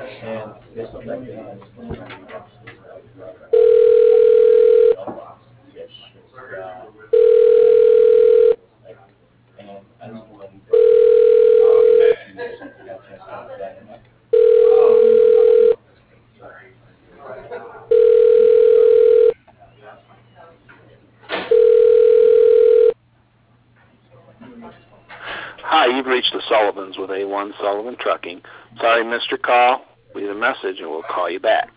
Hi, you've reached the Sullivans with A1 Sullivan Trucking. Sorry, missed your call. Leave a message and we'll call you back.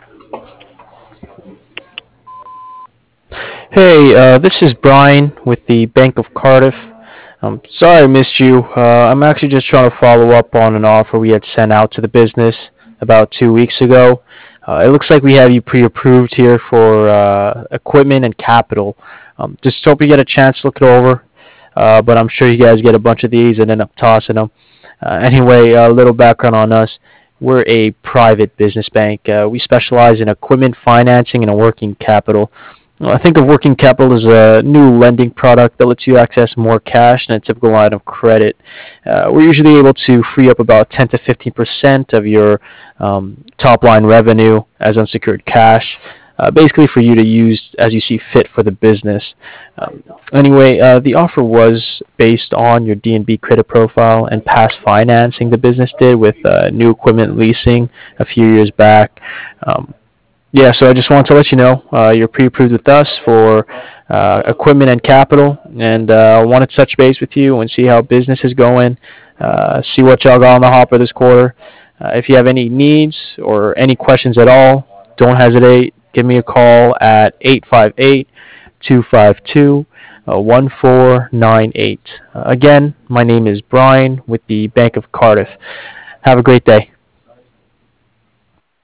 Hey, this is Brian with the Bank of Cardiff. Sorry I missed you. I'm actually just trying to follow up on an offer we had sent out to the business about 2 weeks ago. It looks like we have you pre-approved here for equipment and capital. Just hope you get a chance to look it over. But I'm sure you guys get a bunch of these and end up tossing them. Anyway, a little background on us. We're a private business bank. We specialize in equipment financing and working capital. I think of working capital as a new lending product that lets you access more cash than a typical line of credit. We're usually able to free up about 10 to 15% of your top line revenue as unsecured cash, basically for you to use as you see fit for the business. Anyway, the offer was based on your DNB credit profile and past financing the business did with new equipment leasing a few years back. Yeah, so I just wanted to let you know you're pre-approved with us for equipment and capital, and I wanted to touch base with you and see how business is going, see what y'all got on the hopper this quarter. If you have any needs or any questions at all, don't hesitate. Give me a call at 858-252-1498. Again, my name is Brian with the Bank of Cardiff. Have a great day.